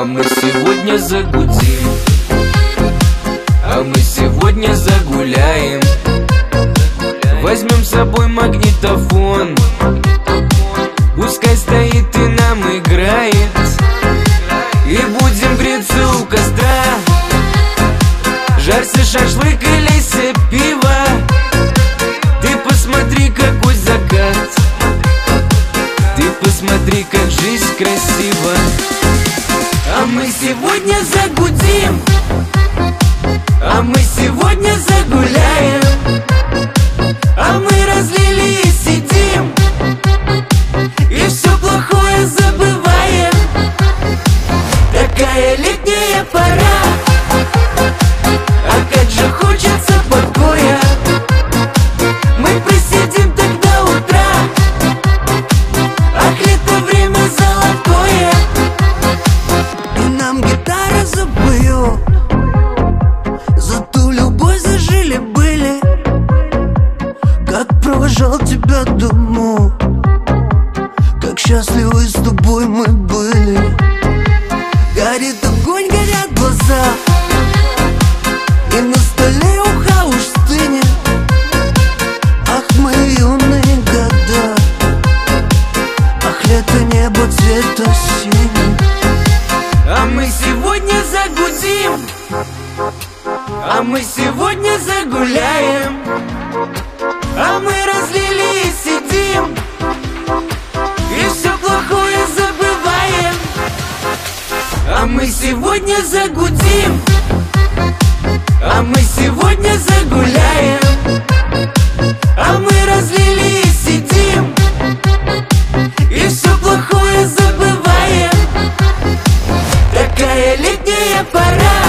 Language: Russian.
А мы сегодня загудим, а мы сегодня загуляем. Возьмем с собой магнитофон, пускай стоит и нам играет. И будем греться у костра, жарься шашлык и лейся пиво. Ты посмотри, какой закат, ты посмотри, как жизнь красива. А мы сегодня загудим, а мы сегодня загуляем. А мы разлили и сидим, и все плохое забываем. Такая летняя пора, а как же хочется покоя. Мы просидим так до утра, ах, лето время золотое. И нам гитара запоет за ту любовь, зажили-были. Как провожал тебя домой, как счастливы с тобой мы были. Горит огонь, горят глаза, и на столе уха уж стынет. Ах, мои юные года, ах, лето, небо цвета синий. А мы сегодня загудим, а мы сегодня загуляем. А мы разлили и сидим, и все плохое забываем. А мы сегодня загудим, а мы сегодня загуляем. А мы разлили и сидим, и все плохое забываем. Такая летняя пора,